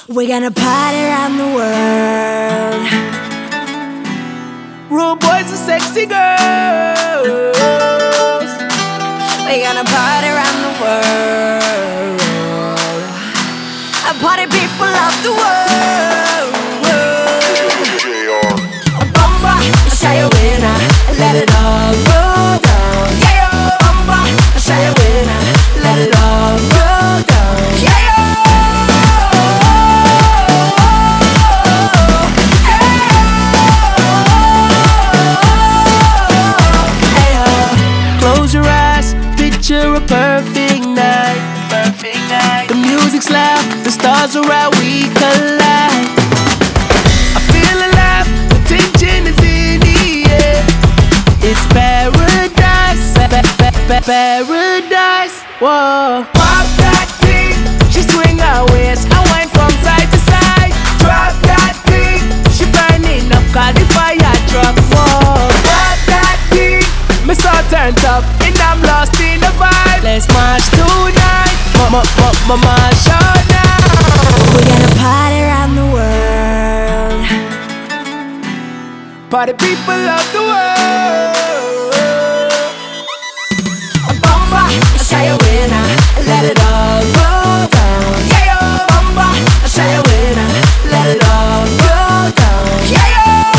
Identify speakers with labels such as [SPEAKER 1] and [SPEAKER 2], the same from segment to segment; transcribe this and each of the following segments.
[SPEAKER 1] We're gonna party around the world.
[SPEAKER 2] Rude boys and sexy girls.
[SPEAKER 1] We're gonna party around the world. Party people of the world. Bumba, say a winner, let it all go down. Yeah, bumba, say a winner, let it all go down. Yeah.
[SPEAKER 2] Close your eyes, picture a perfect night. The music's loud, the stars are out, we collide. I feel alive, the tension is in the air. It's paradise, paradise. Whoa. Pop that thing, she swing her waist, I wind from side to side. Drop that thing, she burning up, call the fire truck. Whoa. Pop that thing, me so turned up, and I'm lost in the vibe. Let's march tonight, mama show now.
[SPEAKER 1] We're gonna party around the world.
[SPEAKER 2] Party people of the world.
[SPEAKER 1] Bumba, say a winner, let it all go down. Yeah, bumba, say a winner, let it all go down. Yeah.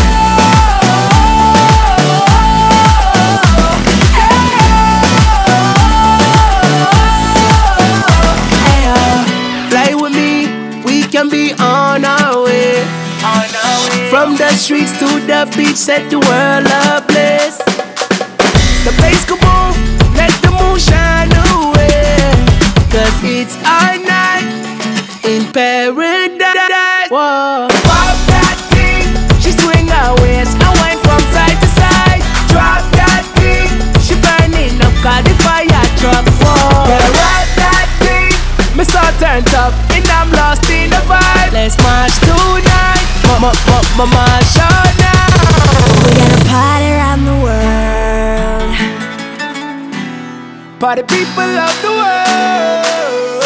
[SPEAKER 2] Can be on our way. From the streets to the beach, set the world ablaze. The bass go boom, let the moon shine away. Cause it's our night in paradise. Whoa. Pop that thing, she swing her waist, I wind from side to side. Drop that thing, she burning up, call the fire truck. Whoa. Ride that thing, me so turned up, and I'm lost in the vibe. Let's march tonight, mama show now.
[SPEAKER 1] We're gonna party around the world.
[SPEAKER 2] Party people of the world.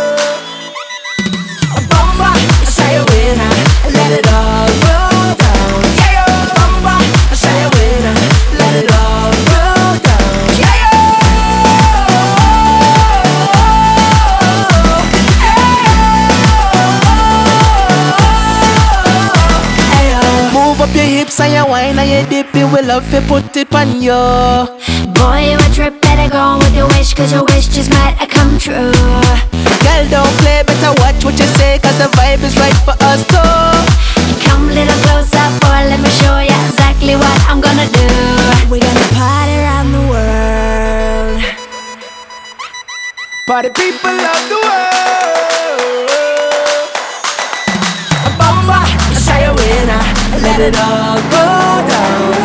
[SPEAKER 1] Bumba, say a winner, let it all go down. Yeah, bumba, say a winner, let it all go down. Yeah.
[SPEAKER 2] Move up your hips and your wine and your dip, we love to put it on you.
[SPEAKER 1] Boy, you a trip, better go on with your wish, cause your wish just might come true.
[SPEAKER 2] Girl, don't play, better watch what you say, cause the vibe is right for us too.
[SPEAKER 1] Come a little closer, boy, let me show you exactly what I'm gonna do. We're gonna party around the world.
[SPEAKER 2] Party people of the world.
[SPEAKER 1] Bumba, say a winner, let it all go down.